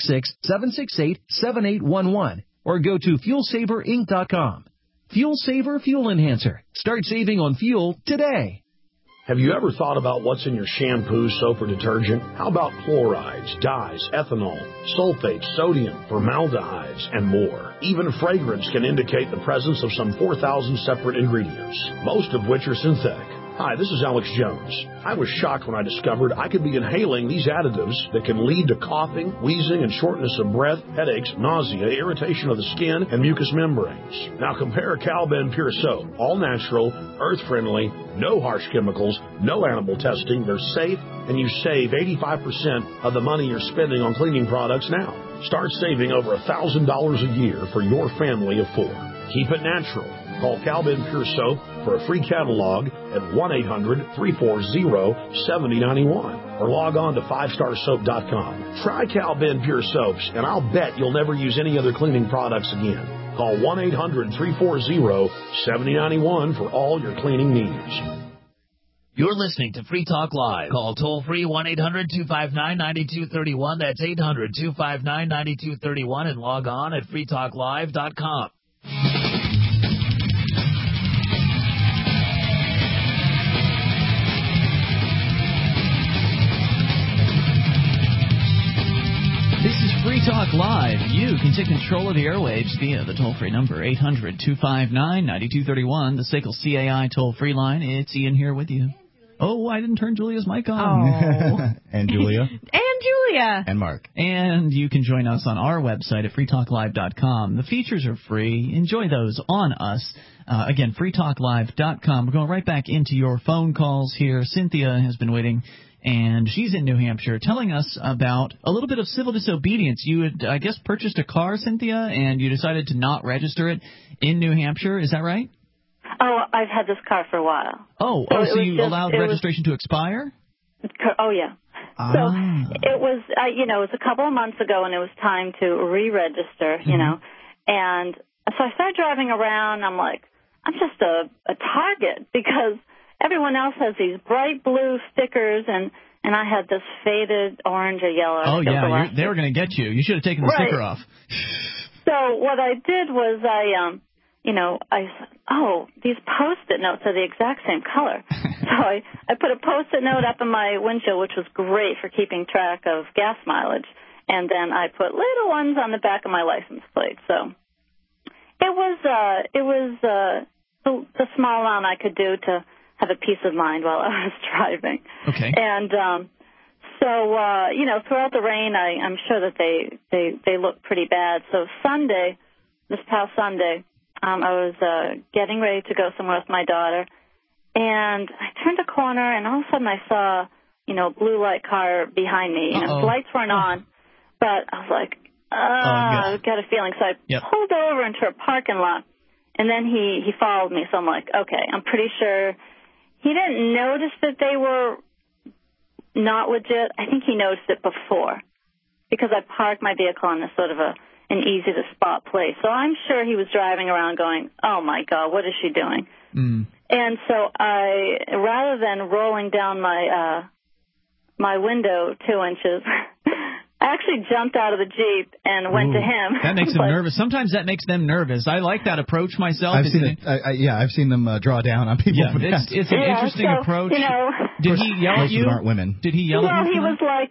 866-768-7811. Or go to FuelSaverInc.com. Fuel Saver Fuel Enhancer. Start saving on fuel today. Have you ever thought about what's in your shampoo, soap, or detergent? How about chlorides, dyes, ethanol, sulfates, sodium, formaldehydes, and more? Even fragrance can indicate the presence of some 4,000 separate ingredients, most of which are synthetic. Hi, this is Alex Jones. I was shocked when I discovered I could be inhaling these additives that can lead to coughing, wheezing, and shortness of breath, headaches, nausea, irritation of the skin, and mucous membranes. Now compare Cal-Ben Pure Soap. All natural, earth-friendly, no harsh chemicals, no animal testing. They're safe, and you save 85% of the money you're spending on cleaning products now. Start saving over $1,000 a year for your family of 4. Keep it natural. Call Cal-Ben Pure Soap for a free catalog at 1-800-340-7091 or log on to 5starsoap.com. Try Cal-Ben Pure Soaps, and I'll bet you'll never use any other cleaning products again. Call 1-800-340-7091 for all your cleaning needs. You're listening to Free Talk Live. Call toll-free 1-800-259-9231. That's 800-259-9231 and log on at freetalklive.com. This is Free Talk Live. You can take control of the airwaves via the toll-free number, 800-259-9231, the SACL CAI toll-free line. It's Ian here with you. Oh, I didn't turn Julia's mic on. Oh. And Julia. And Julia. And Mark. And you can join us on our website at freetalklive.com. The features are free. Enjoy those on us. Again, freetalklive.com. We're going right back into your phone calls here. Cynthia has been waiting, and she's in New Hampshire telling us about a little bit of civil disobedience. You had, I guess, purchased a car, Cynthia, and you decided to not register it in New Hampshire. Is that right? Oh, I've had this car for a while. So you allowed registration to expire? Oh, yeah. So it was, it was a couple of months ago, and it was time to re-register, you know. And so I started driving around. I'm like, I'm just a target because everyone else has these bright blue stickers, and I had this faded orange or yellow. Oh, yeah, they were going to get you. You should have taken the sticker off. So what I did was I said, these Post-it notes are the exact same color. So I put a Post-it note up in my windshield, which was great for keeping track of gas mileage. And then I put little ones on the back of my license plate. So it was the small amount I could do to have a peace of mind while I was driving. Okay. And throughout the rain, I'm sure that they look pretty bad. So this past Sunday, I was getting ready to go somewhere with my daughter, and I turned a corner, and all of a sudden I saw, a blue light car behind me. The lights weren't on, but I was like, I got a feeling. So I pulled over into a parking lot, and then he followed me. So I'm like, okay, I'm pretty sure he didn't notice that they were not legit. I think he noticed it before because I parked my vehicle in a sort of an easy-to-spot place. So I'm sure he was driving around going, oh, my God, what is she doing? And so rather than rolling down my window 2 inches, I actually jumped out of the Jeep and went to him. That makes them nervous. Sometimes that makes them nervous. I like that approach myself. I've seen it. I've seen them draw down on people. Yeah, it's an interesting approach. You know, did he yell at you? Most aren't women. Did he yell at you? He was like,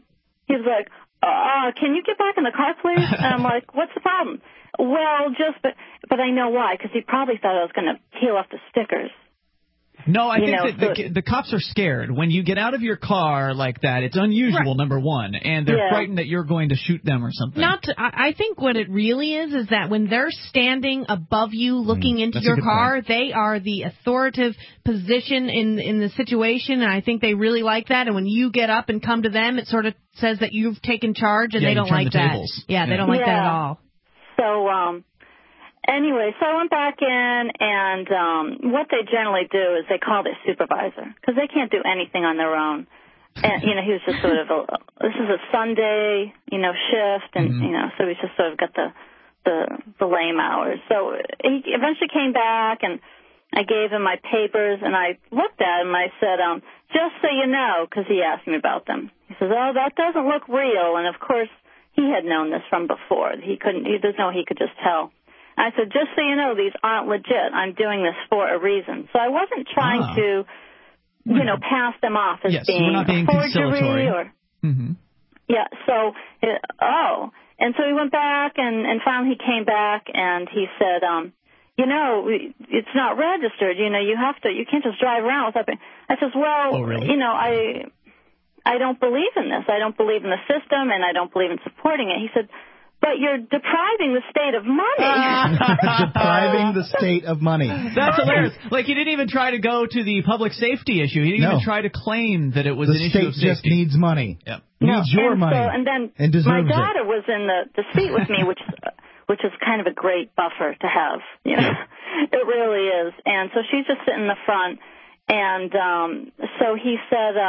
can you get back in the car, please? And I'm like, what's the problem? Well, but I know why, because he probably thought I was going to peel off the stickers. No, I think that the cops are scared. When you get out of your car like that, it's unusual, number one, and they're frightened that you're going to shoot them or something. I think what it really is that when they're standing above you looking into your car, they are the authoritative position in the situation, and I think they really like that. And when you get up and come to them, it sort of says that you've taken charge, and they don't like that. Tables. Yeah, they don't like that at all. So, anyway, so I went back in, and what they generally do is they call their supervisor, because they can't do anything on their own. And, he was just sort of, this is a Sunday, shift, and, so he's just sort of got the lame hours. So he eventually came back, and I gave him my papers, and I looked at him, and I said, just so you know, because he asked me about them. He says, oh, that doesn't look real, and of course, he had known this from before. There's no he could just tell. I said, just so you know, these aren't legit. I'm doing this for a reason. So I wasn't trying to, pass them off as being a forgery or. Mm-hmm. Yeah. So, and so he went back and finally he came back and he said, it's not registered. You can't just drive around without. I says, well, really? I don't believe in this. I don't believe in the system, and I don't believe in supporting it. He said, but you're depriving the state of money. Depriving the state of money. That's hilarious. Like, he didn't even try to go to the public safety issue. He didn't even try to claim that it was an issue of safety. The state just needs money. Yep. Needs your money. And then my daughter was in the seat with me, which is kind of a great buffer to have. It really is. And so she's just sitting in the front. And so he said,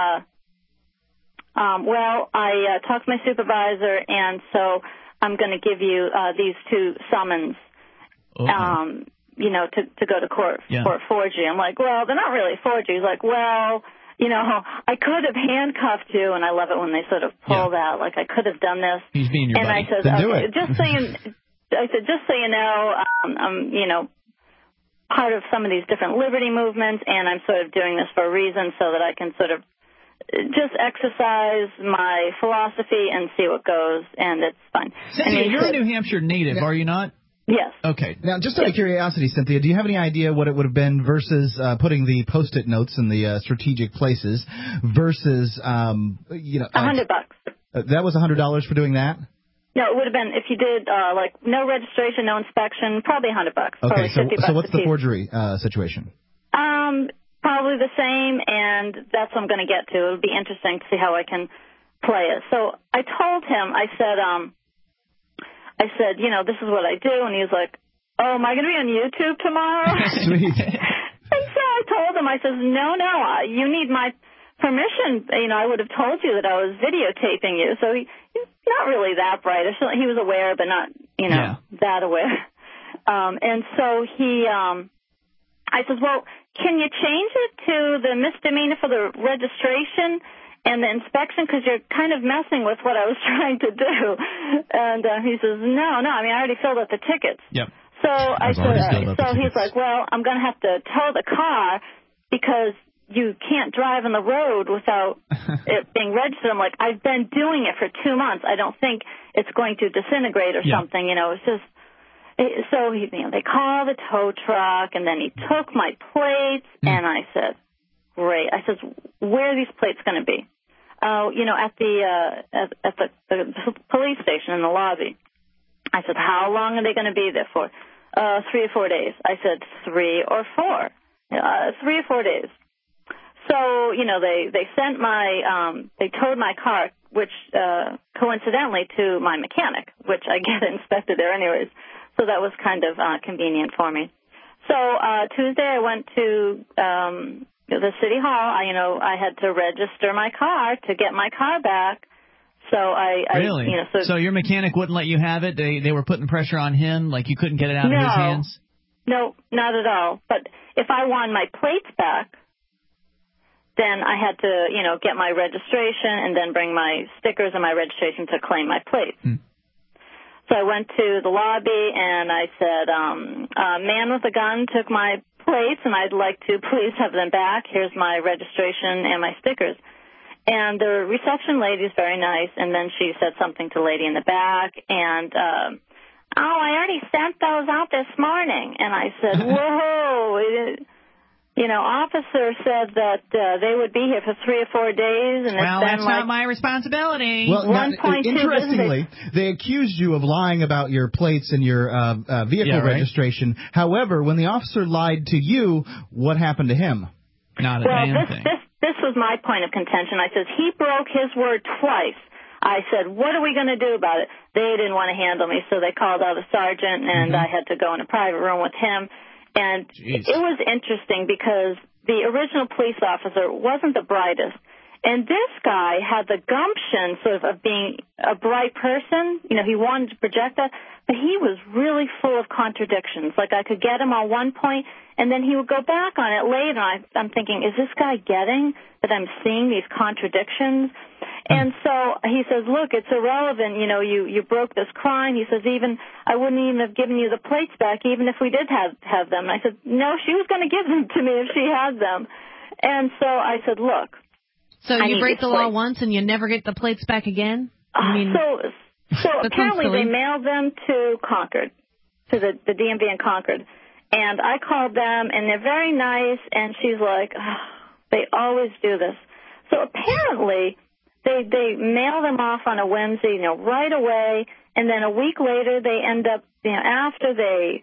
I talked to my supervisor, and so I'm going to give you these two summons, to go to court for forgery. I'm like, well, they're not really forgery. He's like, well, I could have handcuffed you, and I love it when they sort of pull that, like I could have done this. He's being your buddy. I said, okay, just so you know, I'm, part of some of these different liberty movements, and I'm sort of doing this for a reason so that I can sort of just exercise my philosophy and see what goes, and it's fun. Cynthia, you're a New Hampshire native, are you not? Yes. Okay. Now, just out of curiosity, Cynthia, do you have any idea what it would have been versus putting the Post-it notes in the strategic places versus, $100? That was $100 for doing that? No, it would have been if you did no registration, no inspection, probably $100. Okay, $50 so what's the forgery situation? Probably the same, and that's what I'm going to get to. It would be interesting to see how I can play it. So I told him, I said, this is what I do, and he was like, oh, am I going to be on YouTube tomorrow? Sweet. And so I told him, I said, no, you need my permission. I would have told you that I was videotaping you. So he's not really that bright. He was aware, but not, that aware. And so I said, well, can you change it to the misdemeanor for the registration and the inspection, because you're kind of messing with what I was trying to do? And he says, no, I already filled out the tickets. Yep. So I said, he's like, well, I'm going to have to tow the car because you can't drive on the road without it being registered. I'm like, I've been doing it for 2 months. I don't think it's going to disintegrate or something. It's just. So they called the tow truck, and then he took my plates, and I said, great. I said, where are these plates going to be? At the police station in the lobby. I said, how long are they going to be there for? 3 or 4 days. I said, 3 or 4. 3 or 4 days. So, they sent they towed my car, which coincidentally to my mechanic, which I get inspected there anyways. So that was kind of convenient for me. So Tuesday I went to the city hall. I had to register my car to get my car back. So really? So your mechanic wouldn't let you have it? They were putting pressure on him, like you couldn't get it out of his hands? No, not at all. But if I want my plates back, then I had to, get my registration and then bring my stickers and my registration to claim my plates. So I went to the lobby and I said, a man with a gun took my plates and I'd like to please have them back. Here's my registration and my stickers. And the reception lady is very nice, and then she said something to the lady in the back, and, I already sent those out this morning. And I said, whoa, officer said that they would be here for 3 or 4 days. And well, that's not my responsibility. Well, interestingly, they accused you of lying about your plates and your vehicle registration. However, when the officer lied to you, what happened to him? Not a damn thing. This was my point of contention. I said, he broke his word twice. I said, what are we going to do about it? They didn't want to handle me, so they called out a sergeant, and I had to go in a private room with him. And it was interesting because the original police officer wasn't the brightest. And this guy had the gumption sort of being a bright person. He wanted to project that. But he was really full of contradictions. Like I could get him on one point, and then he would go back on it later. I'm thinking, is this guy getting that I'm seeing these contradictions? And so he says, look, it's irrelevant. You broke this crime. He says, I wouldn't even have given you the plates back, even if we did have them. And I said, no, she was going to give them to me if she had them. And so I said, look. So you break the law once and you never get the plates back again? So apparently they mailed them to Concord, to the DMV in Concord. And I called them, and they're very nice, and she's like, they always do this. So apparently they mail them off on a Wednesday, right away, and then a week later they end up, after they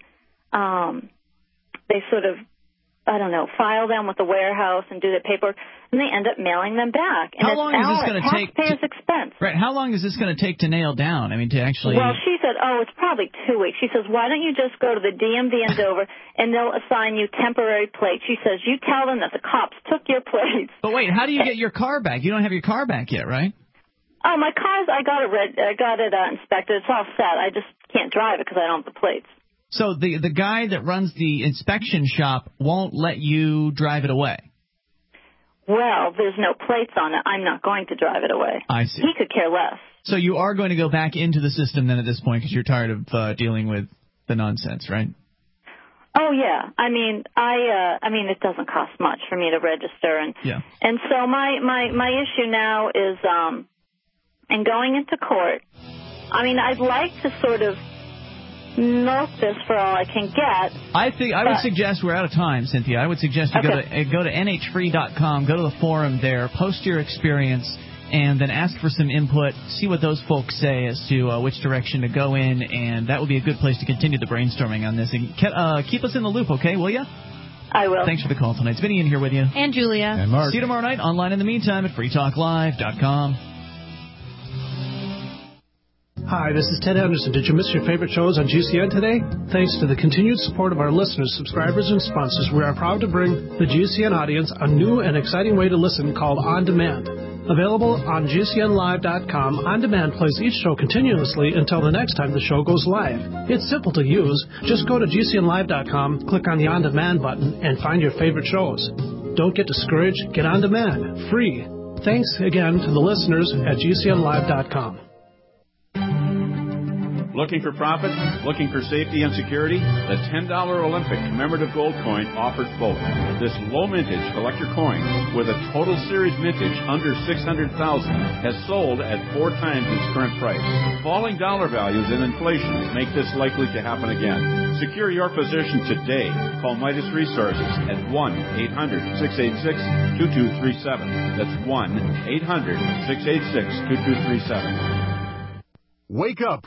sort of, file them with the warehouse and do the paperwork, and they end up mailing them back. And how long is this going to take? Taxpayers' expense. Right. How long is this going to take to nail down? To actually. Well, she said, it's probably 2 weeks. She says, why don't you just go to the DMV in Dover and they'll assign you temporary plates. She says, you tell them that the cops took your plates. But wait, how do you get your car back? You don't have your car back yet, right? Oh, my car's, I got it inspected. It's all set. I just can't drive it because I don't have the plates. So the guy that runs the inspection shop won't let you drive it away? Well, there's no plates on it. I'm not going to drive it away. I see. He could care less. So you are going to go back into the system then at this point because you're tired of dealing with the nonsense, right? Oh, yeah. It doesn't cost much for me to register. And so my issue now is in going into court. I'd like to sort of milk this for all I can get. I would suggest we're out of time, Cynthia. I would suggest you go to nhfree.com, go to the forum there, post your experience, and then ask for some input, see what those folks say as to which direction to go in, and that would be a good place to continue the brainstorming on this. And keep us in the loop, okay, will you? I will. Thanks for the call tonight. It's Vinny in here with you. And Julia. And Mark. See you tomorrow night online in the meantime at freetalklive.com. Hi, this is Ted Anderson. Did you miss your favorite shows on GCN today? Thanks to the continued support of our listeners, subscribers, and sponsors, we are proud to bring the GCN audience a new and exciting way to listen called On Demand. Available on GCNlive.com, On Demand plays each show continuously until the next time the show goes live. It's simple to use. Just go to GCNlive.com, click on the On Demand button, and find your favorite shows. Don't get discouraged. Get On Demand. Free. Thanks again to the listeners at GCNlive.com. Looking for profit? Looking for safety and security? The $10 Olympic commemorative gold coin offers both. This low mintage collector coin with a total series mintage under $600,000 has sold at 4 times its current price. Falling dollar values and inflation make this likely to happen again. Secure your position today. Call Midas Resources at 1-800-686-2237. That's 1-800-686-2237. Wake up.